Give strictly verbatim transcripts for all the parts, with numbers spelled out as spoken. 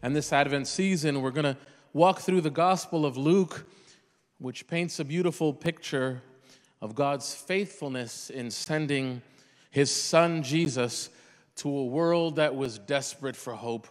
And this Advent season, we're going to walk through the Gospel of Luke, which paints a beautiful picture of God's faithfulness in sending his son Jesus to a world that was desperate for hope.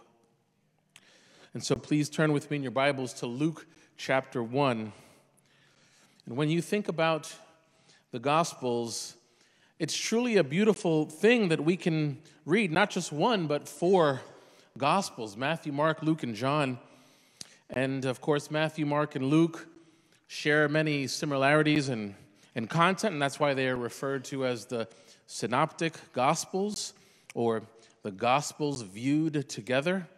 And so please turn with me in your Bibles to Luke chapter one. And when you think about the Gospels, it's truly a beautiful thing that we can read not just one, but four Gospels: Matthew, Mark, Luke, and John. And of course, Matthew, Mark, and Luke share many similarities in, in content, and that's why they are referred to as the Synoptic Gospels, or the Gospels viewed together.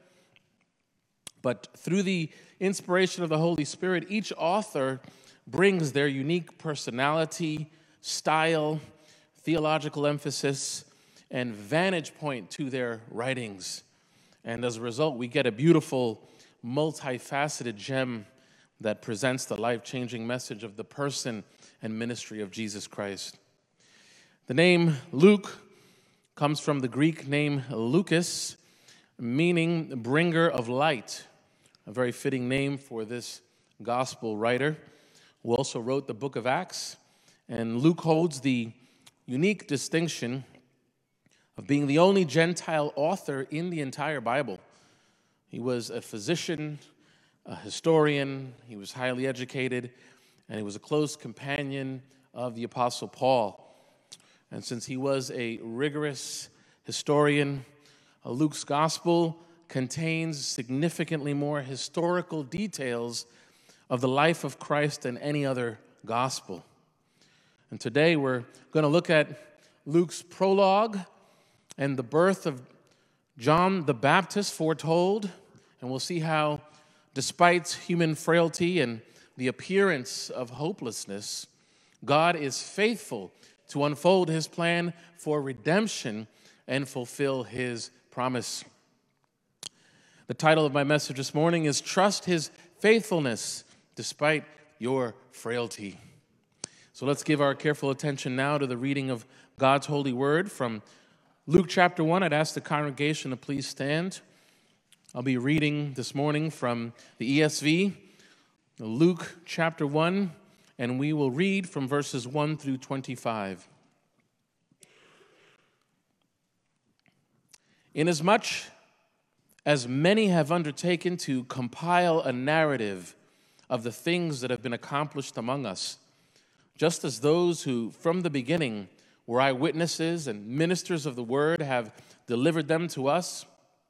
But through the inspiration of the Holy Spirit, each author brings their unique personality, style, theological emphasis, and vantage point to their writings. And as a result, we get a beautiful, multifaceted gem that presents the life-changing message of the person and ministry of Jesus Christ. The name Luke comes from the Greek name Lucas, meaning bringer of light, a very fitting name for this gospel writer, who also wrote the book of Acts. And Luke holds the unique distinction of being the only Gentile author in the entire Bible. He was a physician, a historian, he was highly educated, and he was a close companion of the Apostle Paul. And since he was a rigorous historian, Luke's gospel contains significantly more historical details of the life of Christ than any other gospel. And today we're going to look at Luke's prologue and the birth of John the Baptist foretold, and we'll see how, despite human frailty and the appearance of hopelessness, God is faithful to unfold his plan for redemption and fulfill his promise. The title of my message this morning is Trust His Faithfulness Despite Your Frailty. So let's give our careful attention now to the reading of God's holy word from Luke chapter one. I'd ask the congregation to please stand. I'll be reading this morning from the E S V, Luke chapter one, and we will read from verses one through twenty-five. Inasmuch as many have undertaken to compile a narrative of the things that have been accomplished among us, just as those who from the beginning were eyewitnesses and ministers of the word have delivered them to us,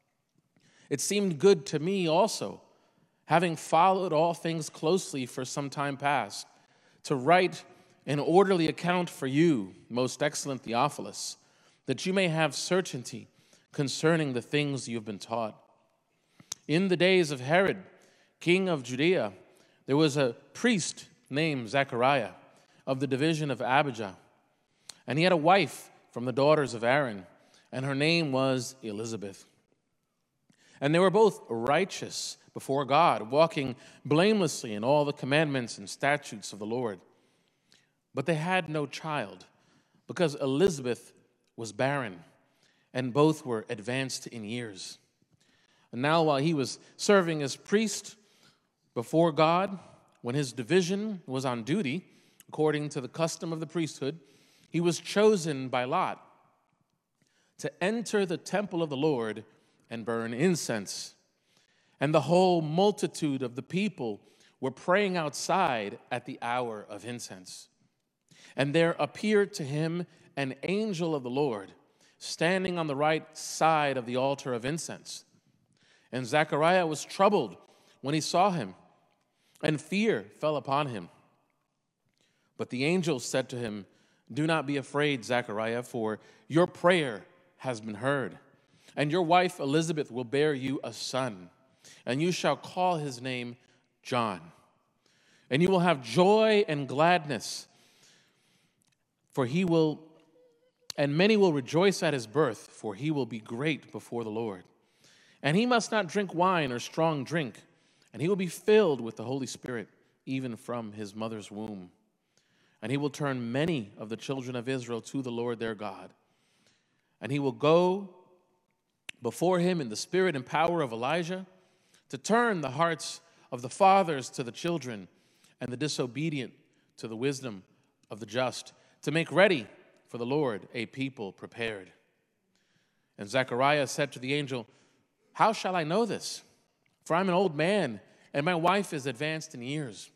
it seemed good to me also, having followed all things closely for some time past, to write an orderly account for you, most excellent Theophilus, that you may have certainty concerning the things you have been taught. In the days of Herod, king of Judea, there was a priest named Zechariah of the division of Abijah, and he had a wife from the daughters of Aaron, and her name was Elizabeth. And they were both righteous before God, walking blamelessly in all the commandments and statutes of the Lord. But they had no child, because Elizabeth was barren, and both were advanced in years. And now while he was serving as priest before God, when his division was on duty, according to the custom of the priesthood, he was chosen by Lot to enter the temple of the Lord and burn incense. And the whole multitude of the people were praying outside at the hour of incense. And there appeared to him an angel of the Lord, standing on the right side of the altar of incense. And Zechariah was troubled when he saw him, and fear fell upon him. But the angel said to him, "Do not be afraid, Zechariah, for your prayer has been heard. And your wife Elizabeth will bear you a son, and you shall call his name John. And you will have joy and gladness, for he will, and many will rejoice at his birth, for he will be great before the Lord. And he must not drink wine or strong drink, and he will be filled with the Holy Spirit, even from his mother's womb. And he will turn many of the children of Israel to the Lord their God. And he will go before him in the spirit and power of Elijah, to turn the hearts of the fathers to the children, and the disobedient to the wisdom of the just, to make ready for the Lord a people prepared. And Zechariah said to the angel, "How shall I know this? For I'm an old man, and my wife is advanced in years."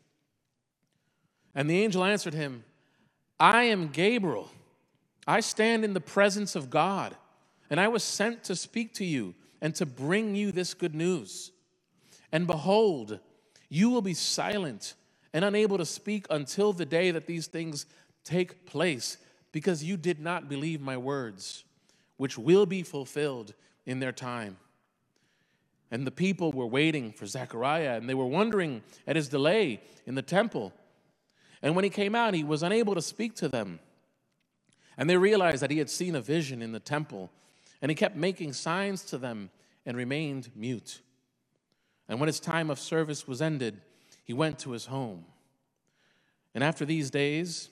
And the angel answered him, "I am Gabriel. I stand in the presence of God, and I was sent to speak to you and to bring you this good news. And behold, you will be silent and unable to speak until the day that these things take place, because you did not believe my words, which will be fulfilled in their time." And the people were waiting for Zechariah, and they were wondering at his delay in the temple. And when he came out, he was unable to speak to them. And they realized that he had seen a vision in the temple, and he kept making signs to them and remained mute. And when his time of service was ended, he went to his home. And after these days,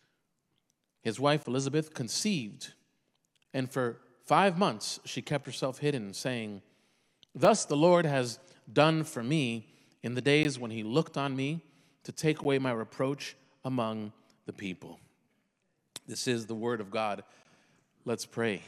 his wife Elizabeth conceived, and for five months she kept herself hidden, saying, "Thus the Lord has done for me in the days when he looked on me to take away my reproach among the people." This is the word of God. Let's pray.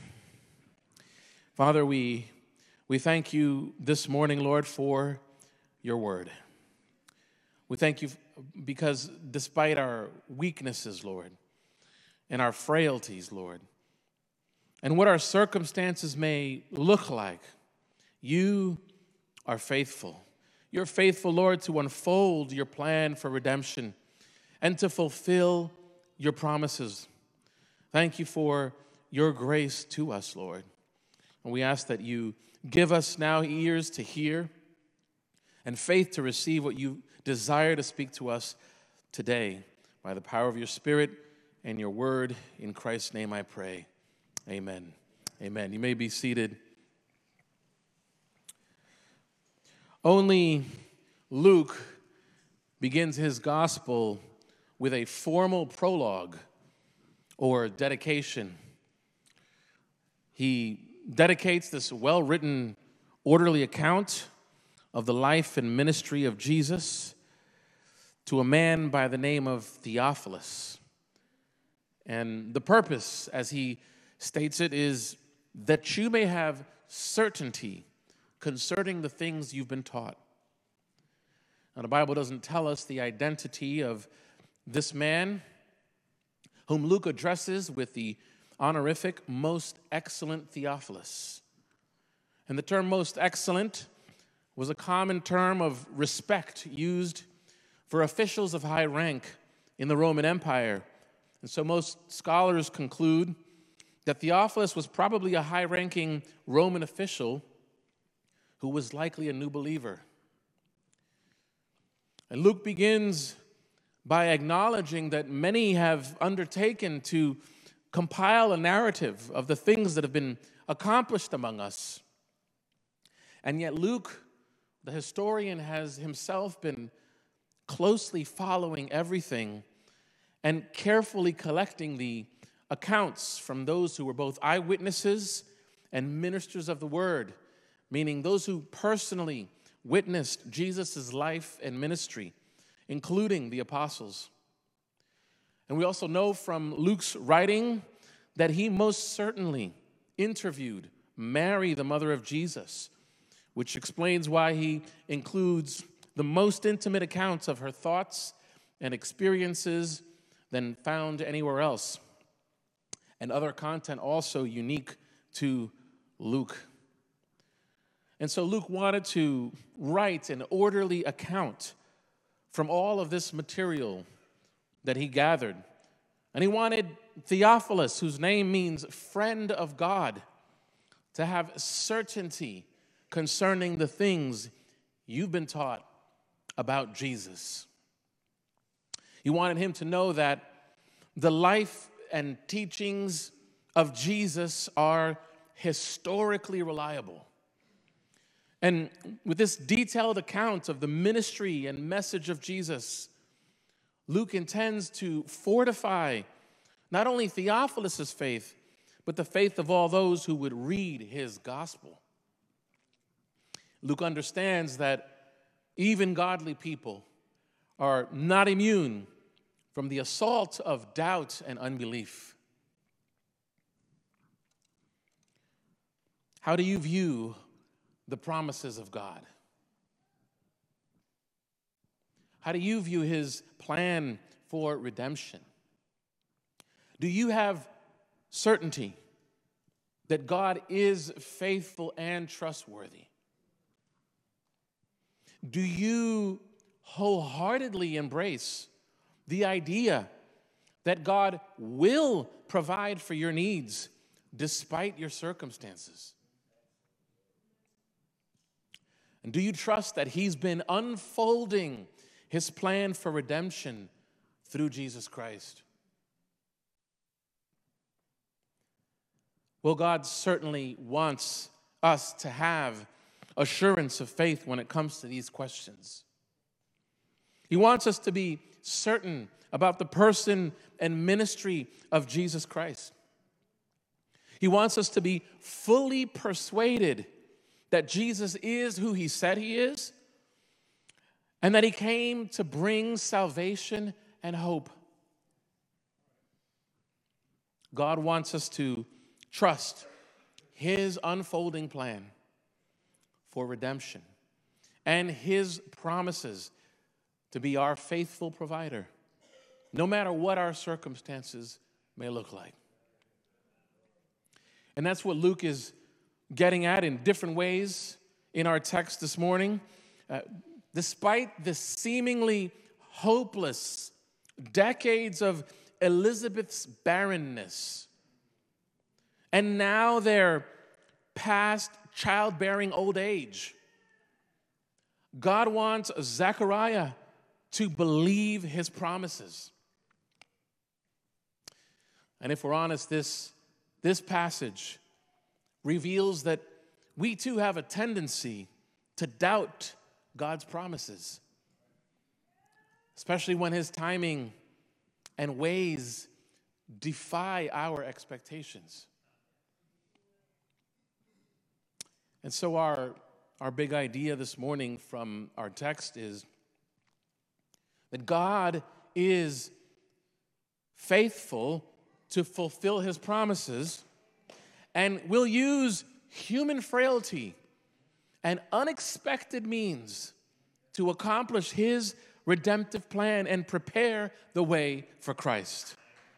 Father, we, we thank you this morning, Lord, for your word. We thank you because despite our weaknesses, Lord, and our frailties, Lord, and what our circumstances may look like, you are faithful. You're faithful, Lord, to unfold your plan for redemption and to fulfill your promises. Thank you for your grace to us, Lord. And we ask that you give us now ears to hear and faith to receive what you desire to speak to us today by the power of your Spirit and your word. In Christ's name I pray. Amen. Amen. You may be seated. Only Luke begins his gospel with a formal prologue or dedication. He dedicates this well-written, orderly account of the life and ministry of Jesus to a man by the name of Theophilus. And the purpose, as he states it, is that you may have certainty concerning the things you've been taught. Now, the Bible doesn't tell us the identity of this man, whom Luke addresses with the honorific most excellent Theophilus. And the term most excellent was a common term of respect used for officials of high rank in the Roman Empire. And so most scholars conclude that Theophilus was probably a high-ranking Roman official who was likely a new believer. And Luke begins by acknowledging that many have undertaken to compile a narrative of the things that have been accomplished among us. And yet Luke, the historian, has himself been closely following everything and carefully collecting the accounts from those who were both eyewitnesses and ministers of the word, meaning those who personally witnessed Jesus' life and ministry, including the apostles. And we also know from Luke's writing that he most certainly interviewed Mary, the mother of Jesus, which explains why he includes the most intimate accounts of her thoughts and experiences than found anywhere else, and other content also unique to Luke. And so Luke wanted to write an orderly account from all of this material that he gathered. And he wanted Theophilus, whose name means friend of God, to have certainty concerning the things you've been taught about Jesus. He wanted him to know that the life and teachings of Jesus are historically reliable. And with this detailed account of the ministry and message of Jesus, Luke intends to fortify not only Theophilus' faith, but the faith of all those who would read his gospel. Luke understands that even godly people are not immune from the assault of doubt and unbelief. How do you view the promises of God? How do you view his plan for redemption? Do you have certainty that God is faithful and trustworthy? Do you wholeheartedly embrace the idea that God will provide for your needs despite your circumstances? And do you trust that he's been unfolding his plan for redemption through Jesus Christ? Well, God certainly wants us to have assurance of faith when it comes to these questions. He wants us to be certain about the person and ministry of Jesus Christ. He wants us to be fully persuaded that Jesus is who he said he is, and that he came to bring salvation and hope. God wants us to trust his unfolding plan for redemption and his promises to be our faithful provider, no matter what our circumstances may look like. And that's what Luke is getting at in different ways in our text this morning. Uh, despite the seemingly hopeless decades of Elizabeth's barrenness, and now their past childbearing old age, God wants Zechariah to believe his promises. And if we're honest, this, this passage reveals that we too have a tendency to doubt God's promises, especially when his timing and ways defy our expectations. And so our, our big idea this morning from our text is that God is faithful to fulfill his promises and will use human frailty and unexpected means to accomplish his redemptive plan and prepare the way for Christ.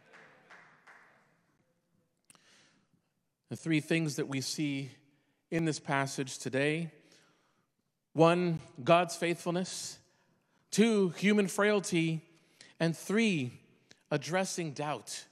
The three things that we see in this passage today: one, God's faithfulness; two, human frailty; and three, addressing doubt.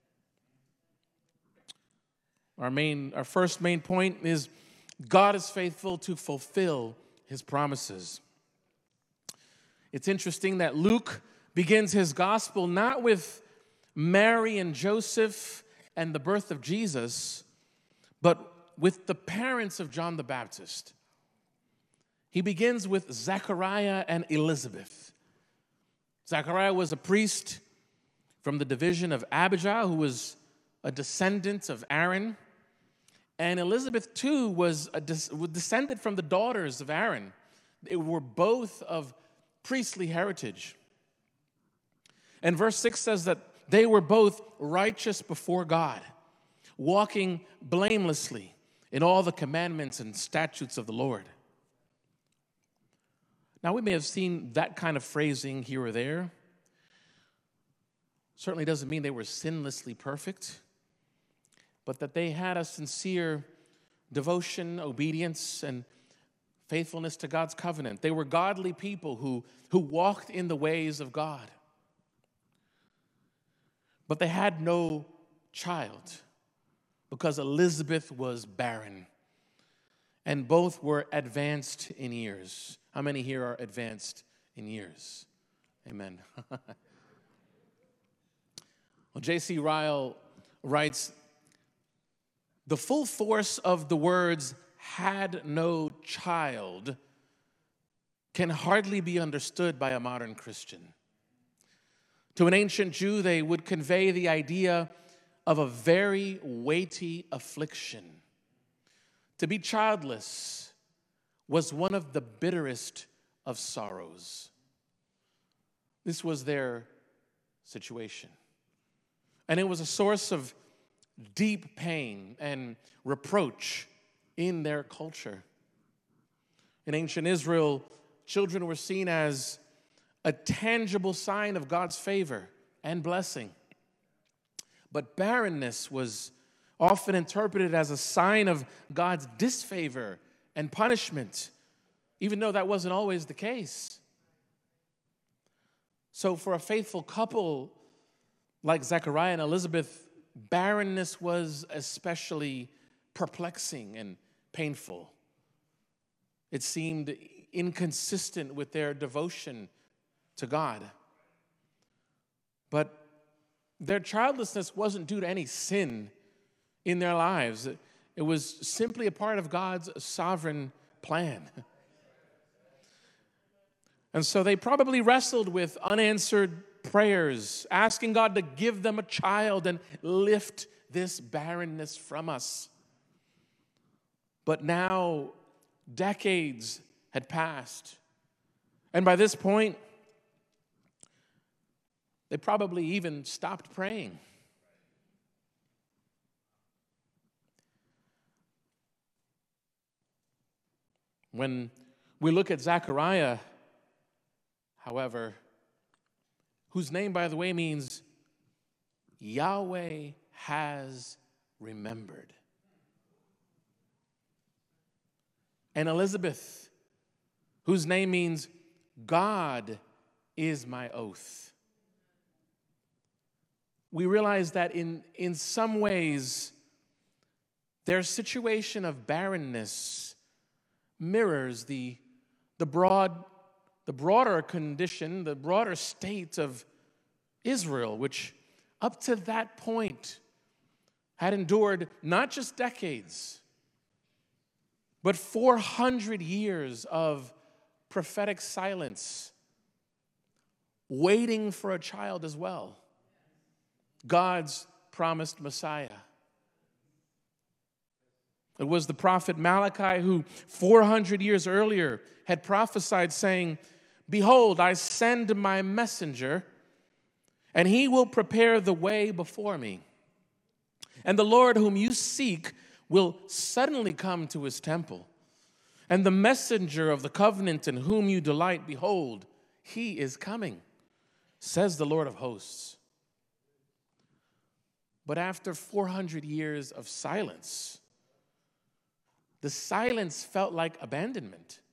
Our main, our first main point is God is faithful to fulfill his promises. It's interesting that Luke begins his gospel not with Mary and Joseph and the birth of Jesus, but with the parents of John the Baptist. He begins with Zechariah and Elizabeth. Zechariah was a priest from the division of Abijah, who was a descendant of Aaron. And Elizabeth, too, was a des- was descended from the daughters of Aaron. They were both of priestly heritage. And verse six says that they were both righteous before God, walking blamelessly in all the commandments and statutes of the Lord. Now, we may have seen that kind of phrasing here or there. Certainly doesn't mean they were sinlessly perfect, but that they had a sincere devotion, obedience, and faithfulness to God's covenant. They were godly people who, who walked in the ways of God. But they had no child because Elizabeth was barren, and both were advanced in years. How many here are advanced in years? Amen. Well, J C Ryle writes, the full force of the words "had no child" can hardly be understood by a modern Christian. To an ancient Jew, they would convey the idea of a very weighty affliction. To be childless was one of the bitterest of sorrows. This was their situation. And it was a source of deep pain and reproach in their culture. In ancient Israel, children were seen as a tangible sign of God's favor and blessing. But barrenness was often interpreted as a sign of God's disfavor and punishment, even though that wasn't always the case. So for a faithful couple like Zechariah and Elizabeth, barrenness was especially perplexing and painful. It seemed inconsistent with their devotion to God. But their childlessness wasn't due to any sin in their lives. It was simply a part of God's sovereign plan. And so they probably wrestled with unanswered prayers, asking God to give them a child and lift this barrenness from us. But now, decades had passed. And by this point, they probably even stopped praying. When we look at Zechariah, however, whose name, by the way, means Yahweh has remembered. And Elizabeth, whose name means God is my oath. We realize that in, in some ways, their situation of barrenness mirrors the, the broad, the broader condition, the broader state of Israel, which up to that point had endured not just decades, but four hundred years of prophetic silence, waiting for a child as well, God's promised Messiah. It was the prophet Malachi who four hundred years earlier had prophesied saying, "Behold, I send my messenger, and he will prepare the way before me. And the Lord whom you seek will suddenly come to his temple. And the messenger of the covenant in whom you delight, behold, he is coming, says the Lord of hosts." But after four hundred years of silence, the silence felt like abandonment,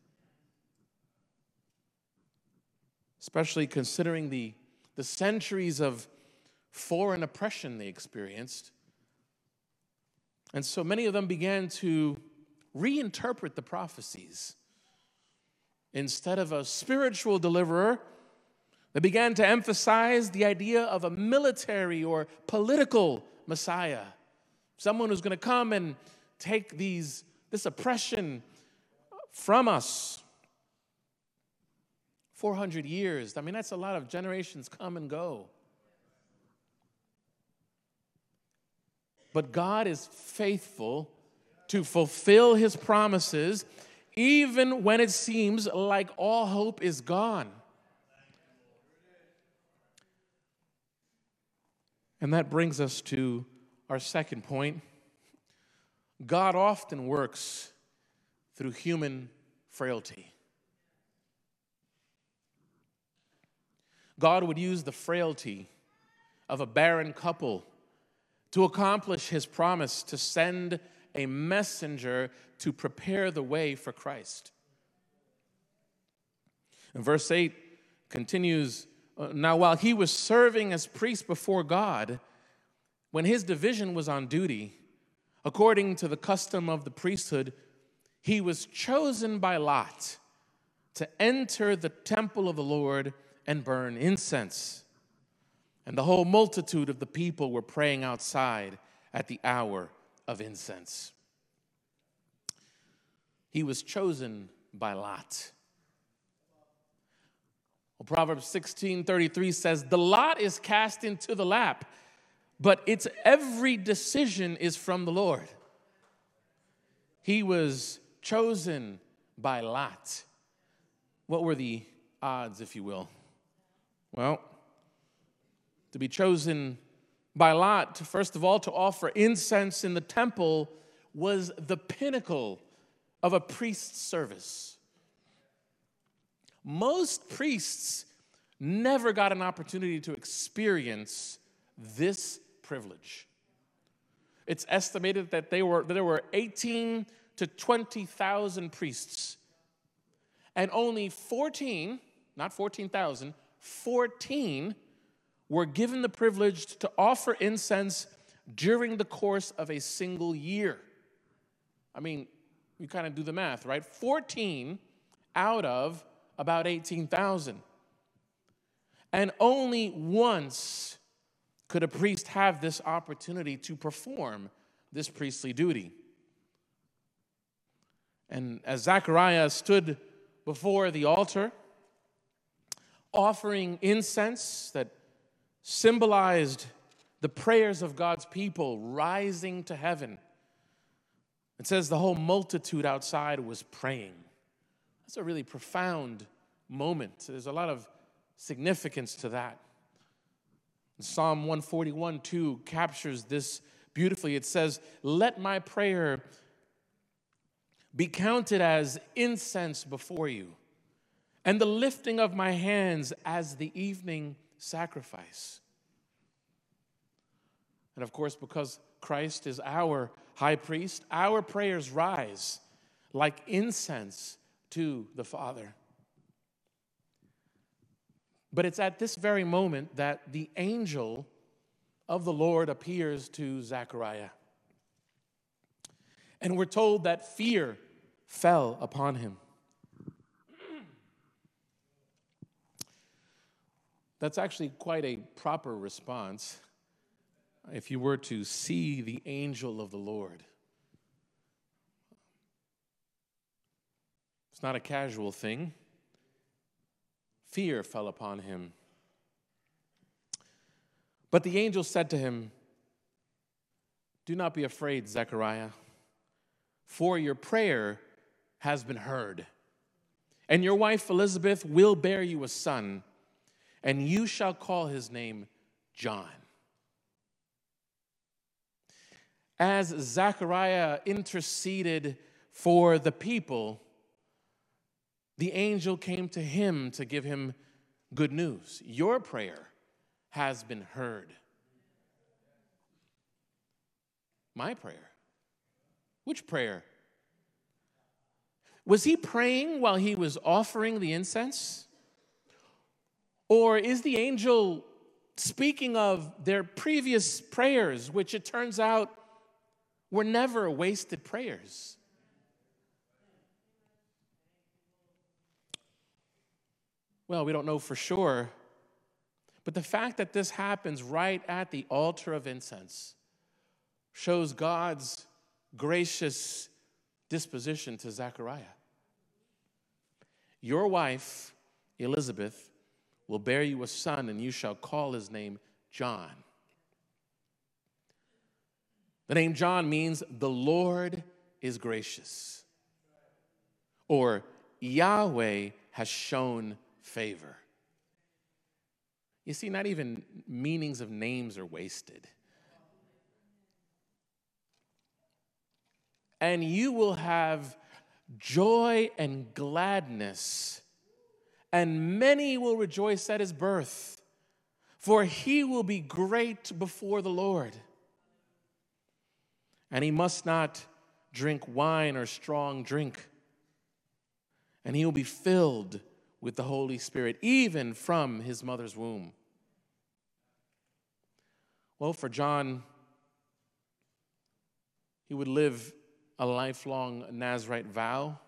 especially considering the, the centuries of foreign oppression they experienced. And so many of them began to reinterpret the prophecies. Instead of a spiritual deliverer, they began to emphasize the idea of a military or political Messiah, someone who's going to come and take these this oppression from us. four hundred years, I mean, that's a lot of generations come and go. But God is faithful to fulfill his promises, even when it seems like all hope is gone. And that brings us to our second point. God often works through human frailty. God would use the frailty of a barren couple to accomplish his promise to send a messenger to prepare the way for Christ. And verse eight continues, "Now while he was serving as priest before God, when his division was on duty, according to the custom of the priesthood, he was chosen by lot to enter the temple of the Lord and burn incense. And the whole multitude of the people were praying outside at the hour of incense." He was chosen by lot. Well, Proverbs sixteen thirty-three says, "The lot is cast into the lap, but its every decision is from the Lord." He was chosen by lot. What were the odds, if you will? Well, to be chosen by lot, first of all, to offer incense in the temple was the pinnacle of a priest's service. Most priests never got an opportunity to experience this privilege. It's estimated that they were that there were eighteen to twenty thousand priests, and only fourteen, not fourteen thousand, fourteen were given the privilege to offer incense during the course of a single year. I mean, you kind of do the math, right? fourteen out of about eighteen thousand. And only once could a priest have this opportunity to perform this priestly duty. And as Zechariah stood before the altar, offering incense that symbolized the prayers of God's people rising to heaven, it says the whole multitude outside was praying. That's a really profound moment. There's a lot of significance to that. Psalm one forty-one two captures this beautifully. It says, "Let my prayer be counted as incense before you, and the lifting of my hands as the evening sacrifice." And of course, because Christ is our high priest, our prayers rise like incense to the Father. But it's at this very moment that the angel of the Lord appears to Zechariah. And we're told that fear fell upon him. That's actually quite a proper response if you were to see the angel of the Lord. It's not a casual thing. Fear fell upon him. But the angel said to him, "Do not be afraid, Zechariah, for your prayer has been heard. And your wife Elizabeth will bear you a son, and you shall call his name John." As Zechariah interceded for the people, the angel came to him to give him good news. Your prayer has been heard. My prayer? Which prayer? Was he praying while he was offering the incense? Or is the angel speaking of their previous prayers, which it turns out were never wasted prayers? Well, we don't know for sure, but the fact that this happens right at the altar of incense shows God's gracious disposition to Zechariah. Your wife, Elizabeth, will bear you a son, and you shall call his name John. The name John means the Lord is gracious, or Yahweh has shown favor. You see, not even meanings of names are wasted. And you will have joy and gladness, and many will rejoice at his birth, for he will be great before the Lord. And he must not drink wine or strong drink, and he will be filled with the Holy Spirit, even from his mother's womb. Well, for John, he would live a lifelong Nazirite vow.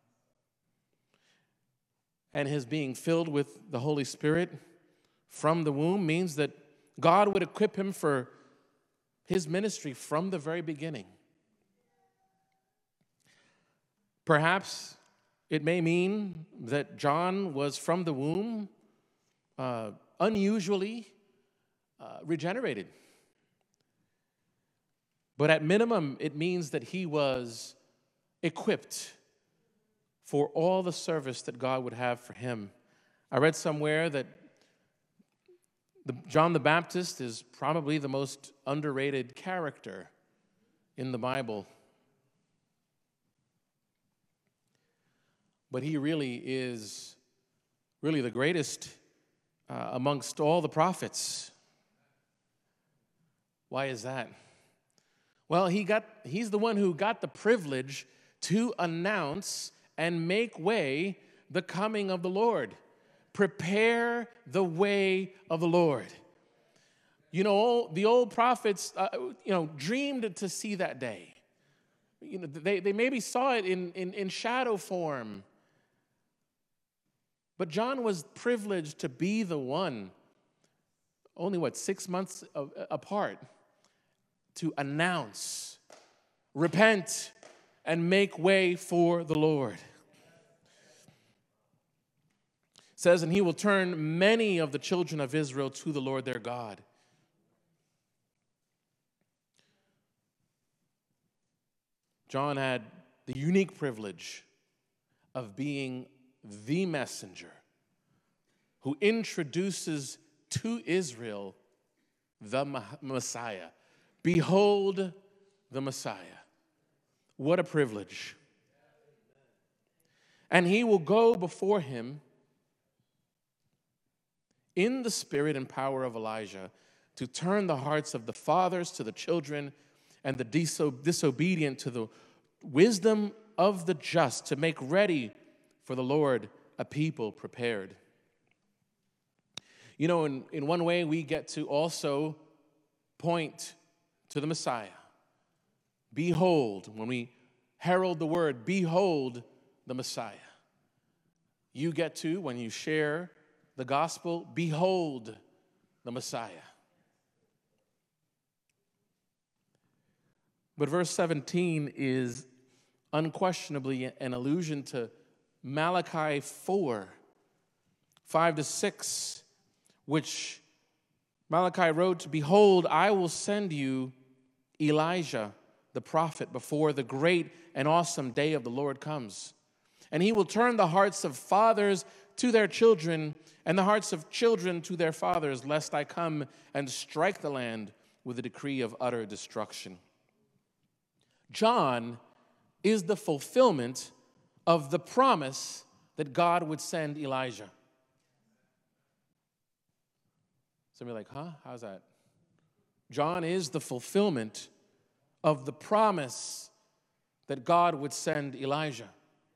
And his being filled with the Holy Spirit from the womb means that God would equip him for his ministry from the very beginning. Perhaps it may mean that John was from the womb uh, unusually uh, regenerated. But at minimum, it means that he was equipped for all the service that God would have for him. I read somewhere that the, John the Baptist is probably the most underrated character in the Bible. But he really is really the greatest uh, amongst all the prophets. Why is that? Well, he got, he's the one who got the privilege to announce and make way the coming of the Lord. Prepare the way of the Lord. You know, the old prophets, uh, you know, dreamed to see that day. You know, they, they maybe saw it in, in, in shadow form. But John was privileged to be the one, only what, six months of, apart, to announce, repent, and make way for the Lord. It says, and he will turn many of the children of Israel to the Lord their God. John had the unique privilege of being the messenger who introduces to Israel the Messiah. Behold the Messiah. What a privilege. And he will go before him in the spirit and power of Elijah to turn the hearts of the fathers to the children and the diso- disobedient to the wisdom of the just, to make ready for the Lord a people prepared. You know, in, in one way, we get to also point to the Messiah. Behold, when we herald the word, behold the Messiah. You get to, when you share the gospel, behold the Messiah. But verse seventeen is unquestionably an allusion to Malachi four, five to six, which Malachi wrote, behold, I will send you Elijah, the prophet, before the great and awesome day of the Lord comes. And he will turn the hearts of fathers to their children and the hearts of children to their fathers, lest I come and strike the land with a decree of utter destruction. John is the fulfillment of the promise that God would send Elijah. Somebody like, huh? How's that? John is the fulfillment of the promise that God would send Elijah.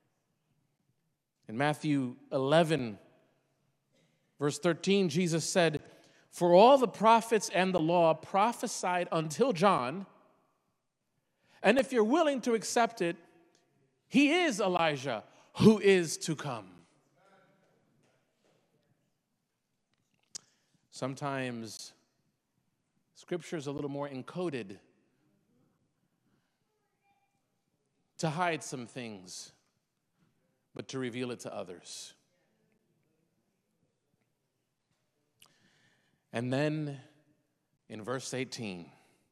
In Matthew eleven, verse thirteen, Jesus said, for all the prophets and the law prophesied until John, and if you're willing to accept it, he is Elijah who is to come. Sometimes Scripture is a little more encoded to hide some things, but to reveal it to others. And then in verse eighteen,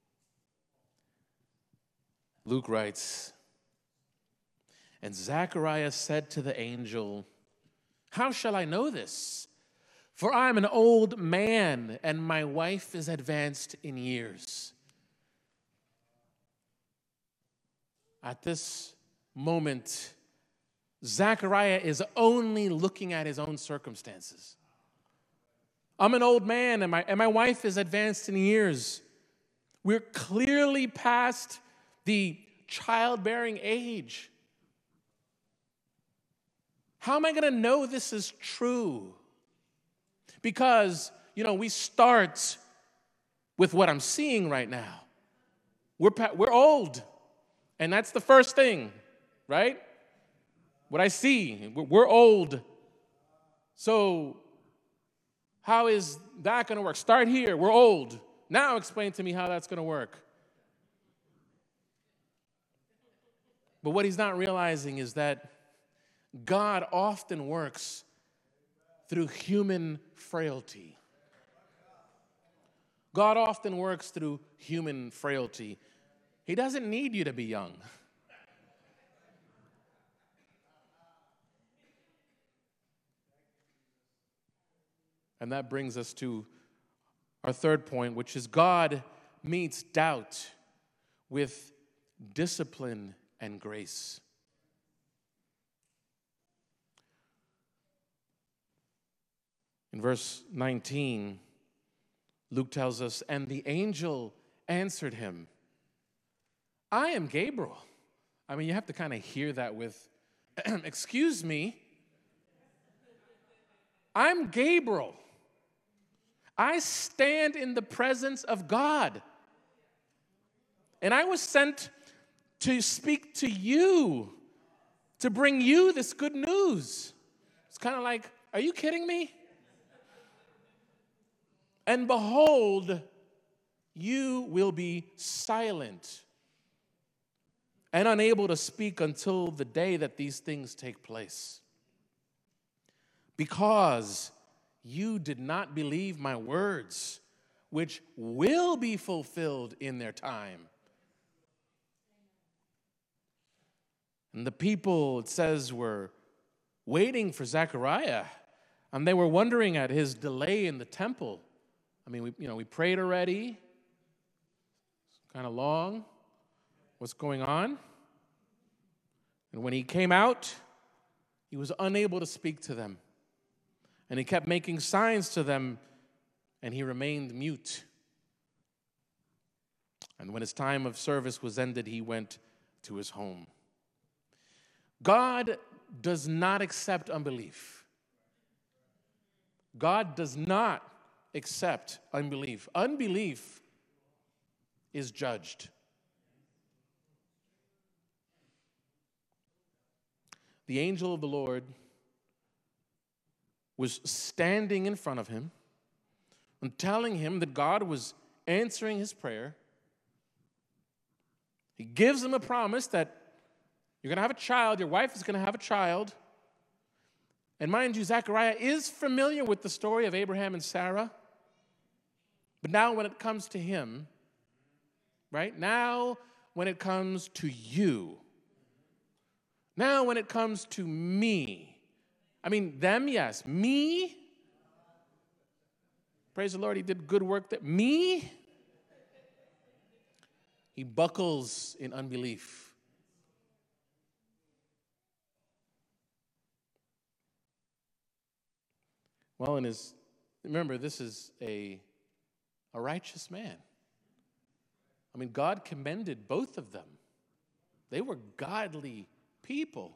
Luke writes, and Zechariah said to the angel, how shall I know this? For I am an old man, and my wife is advanced in years. At this moment, Zechariah is only looking at his own circumstances. I'm an old man, and my, and my wife is advanced in years. We're clearly past the childbearing age. How am I going to know this is true? Because, you know, we start with what I'm seeing right now. We're, we're old, and that's the first thing, right? What I see, we're old. So how is that going to work? Start here, we're old. Now explain to me how that's going to work. But what he's not realizing is that God often works through human frailty. God often works through human frailty. He doesn't need you to be young. And that brings us to our third point, which is God meets doubt with discipline and grace. In verse nineteen, Luke tells us, and the angel answered him, I am Gabriel. I mean, you have to kind of hear that with, excuse me, I'm Gabriel. I stand in the presence of God. And I was sent to speak to you, to bring you this good news. It's kind of like, are you kidding me? And behold, you will be silent and unable to speak until the day that these things take place. Because you did not believe my words, which will be fulfilled in their time. And the people, it says, were waiting for Zechariah, and they were wondering at his delay in the temple. I mean, we, you know, we prayed already. It's kind of long. What's going on? And when he came out, he was unable to speak to them. And he kept making signs to them, and he remained mute. And when his time of service was ended, he went to his home. God does not accept unbelief. God does not accept unbelief. Unbelief is judged. The angel of the Lord was standing in front of him and telling him that God was answering his prayer. He gives him a promise that you're going to have a child, your wife is going to have a child. And mind you, Zechariah is familiar with the story of Abraham and Sarah. But now when it comes to him, right? Now when it comes to you, now when it comes to me, I mean, them, yes. Me? Praise the Lord, he did good work there. Me? He buckles in unbelief. Well, in his, remember, this is a, a righteous man. I mean, God commended both of them. They were godly people.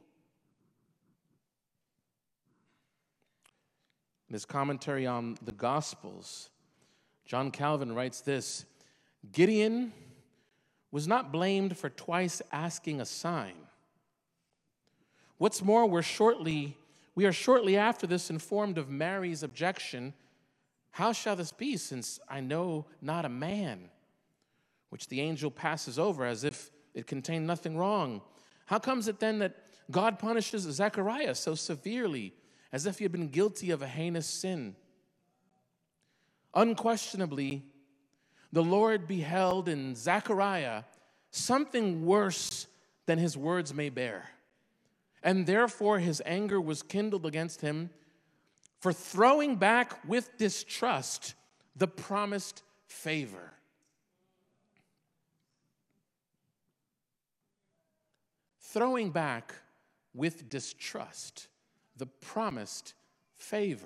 In his commentary on the Gospels, John Calvin writes this: Gideon was not blamed for twice asking a sign. What's more, we're shortly, we are shortly after this informed of Mary's objection, how shall this be, since I know not a man? Which the angel passes over as if it contained nothing wrong. How comes it then that God punishes Zechariah so severely, as if he had been guilty of a heinous sin? Unquestionably, the Lord beheld in Zechariah something worse than his words may bear. And therefore his anger was kindled against him for throwing back with distrust the promised favor. Throwing back with distrust the promised favor.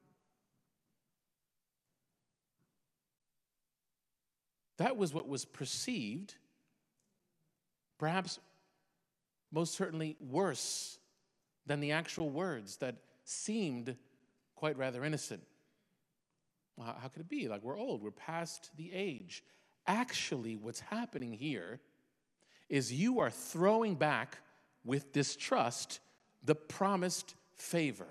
That was what was perceived, perhaps most certainly worse than the actual words that seemed quite rather innocent. Well, how could it be? Like, we're old, we're past the age. Actually, what's happening here is you are throwing back with distrust the promised favor.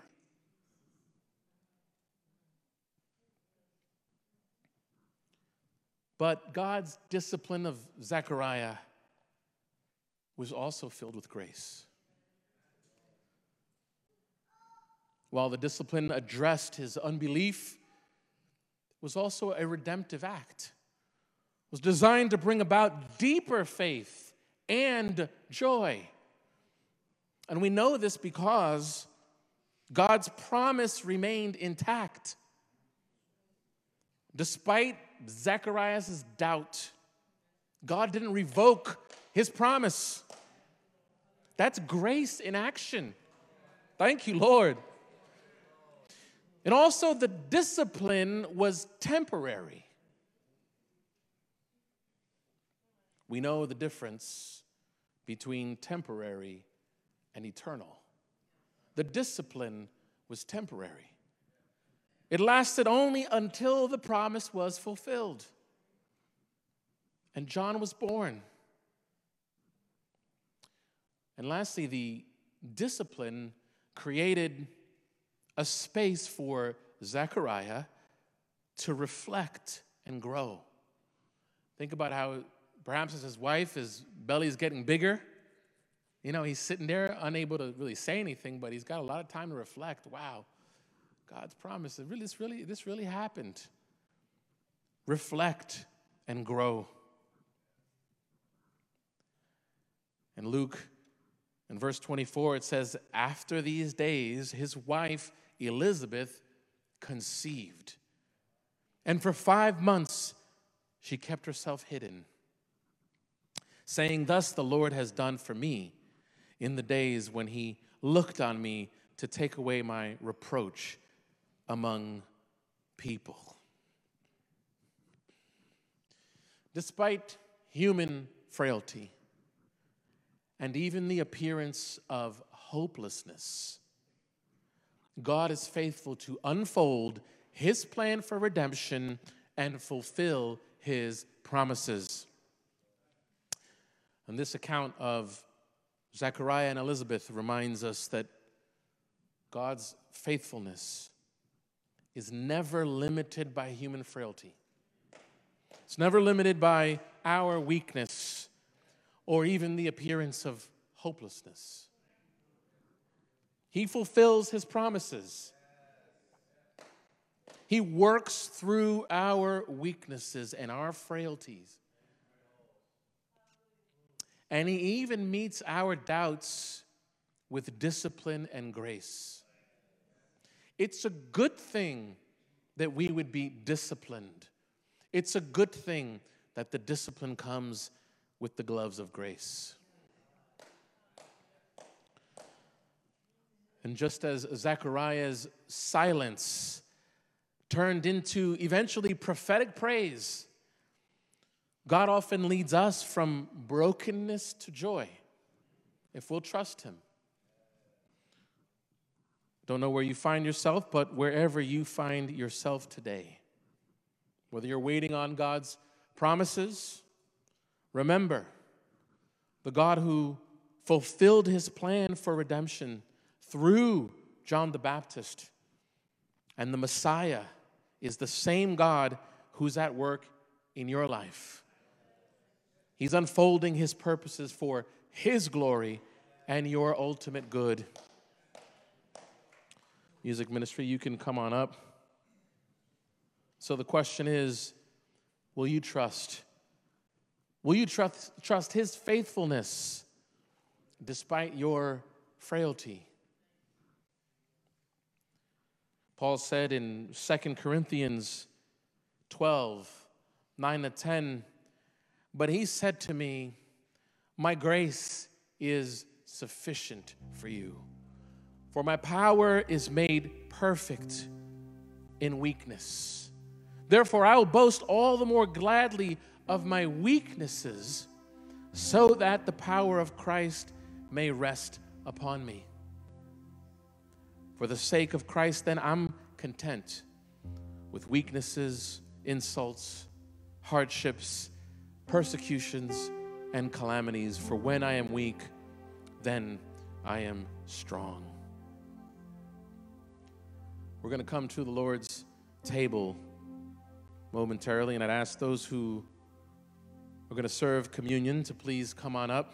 But God's discipline of Zechariah was also filled with grace. While the discipline addressed his unbelief, it was also a redemptive act. It was designed to bring about deeper faith and joy. And we know this because God's promise remained intact. Despite Zacharias' doubt, God didn't revoke his promise. That's grace in action. Thank you, Lord. And also, the discipline was temporary. We know the difference between temporary and eternal. The discipline was temporary. It lasted only until the promise was fulfilled. And John was born. And lastly, the discipline created a space for Zechariah to reflect and grow. Think about how perhaps as his wife, his belly is getting bigger. You know, he's sitting there unable to really say anything, but he's got a lot of time to reflect. Wow, God's promise, it really, this really, this really happened. Reflect and grow. In Luke, in verse twenty-four, it says, after these days, his wife Elizabeth conceived. And for five months, she kept herself hidden, saying, thus the Lord has done for me in the days when he looked on me to take away my reproach among people. Despite human frailty and even the appearance of hopelessness, God is faithful to unfold his plan for redemption and fulfill his promises. And this account of Zechariah and Elizabeth reminds us that God's faithfulness is never limited by human frailty. It's never limited by our weakness or even the appearance of hopelessness. He fulfills his promises. He works through our weaknesses and our frailties. And he even meets our doubts with discipline and grace. It's a good thing that we would be disciplined. It's a good thing that the discipline comes with the gloves of grace. And just as Zechariah's silence turned into eventually prophetic praise, God often leads us from brokenness to joy if we'll trust him. Don't know where you find yourself, but wherever you find yourself today, whether you're waiting on God's promises, remember the God who fulfilled his plan for redemption through John the Baptist, and the Messiah is the same God who's at work in your life. He's unfolding his purposes for his glory and your ultimate good. Music ministry, you can come on up. So the question is, will you trust? Will you trust, trust his faithfulness despite your frailty? Paul said in Second Corinthians twelve, nine to ten, but he said to me, my grace is sufficient for you, for my power is made perfect in weakness. Therefore, I will boast all the more gladly of my weaknesses, so that the power of Christ may rest upon me. For the sake of Christ, then, I'm content with weaknesses, insults, hardships, persecutions, and calamities. For when I am weak, then I am strong. We're going to come to the Lord's table momentarily, and I'd ask those who are going to serve communion to please come on up.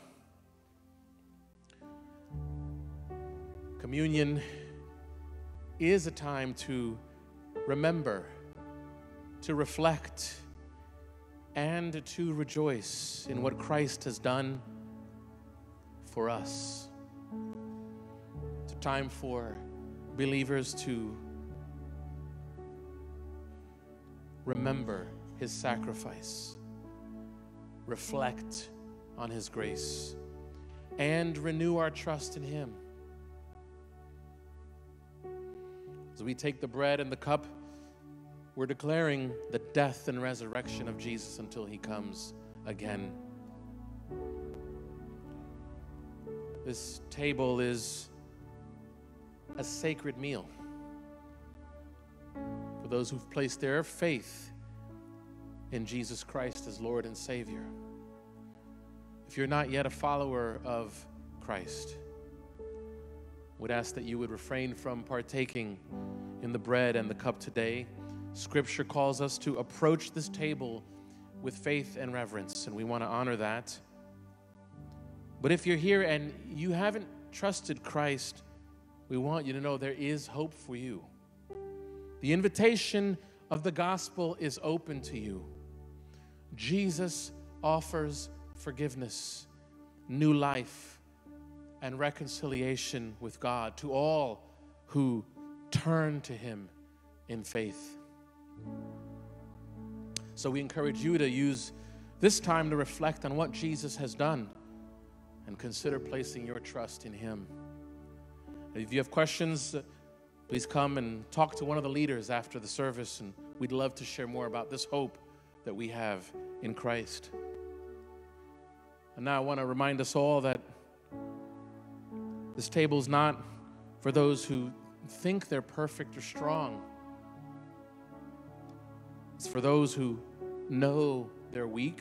Communion is a time to remember, to reflect, and to rejoice in what Christ has done for us. It's a time for believers to remember his sacrifice, reflect on his grace, and renew our trust in him. As we take the bread and the cup, we're declaring the death and resurrection of Jesus until he comes again. This table is a sacred meal for those who've placed their faith in Jesus Christ as Lord and Savior. If you're not yet a follower of Christ, would ask that you would refrain from partaking in the bread and the cup today. Scripture calls us to approach this table with faith and reverence, and we want to honor that. But if you're here and you haven't trusted Christ, we want you to know there is hope for you. The invitation of the gospel is open to you. Jesus offers forgiveness, new life, and reconciliation with God to all who turn to him in faith. So we encourage you to use this time to reflect on what Jesus has done and consider placing your trust in him. If you have questions, please come and talk to one of the leaders after the service, and we'd love to share more about this hope that we have in Christ. And now I want to remind us all that this table is not for those who think they're perfect or strong. It's for those who know they're weak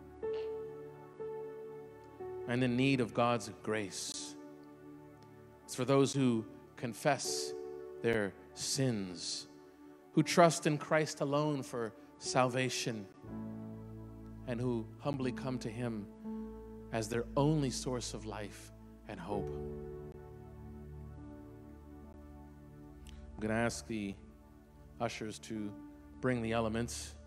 and in need of God's grace. It's for those who confess their sins, who trust in Christ alone for salvation, and who humbly come to him as their only source of life and hope. I'm going to ask the ushers to bring the elements.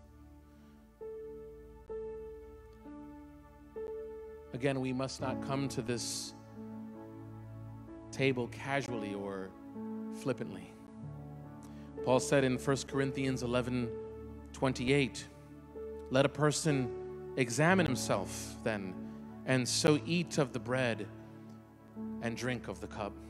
Again, we must not come to this table casually or flippantly. Paul said in First Corinthians eleven twenty-eight, "Let a person examine himself then, and so eat of the bread and drink of the cup.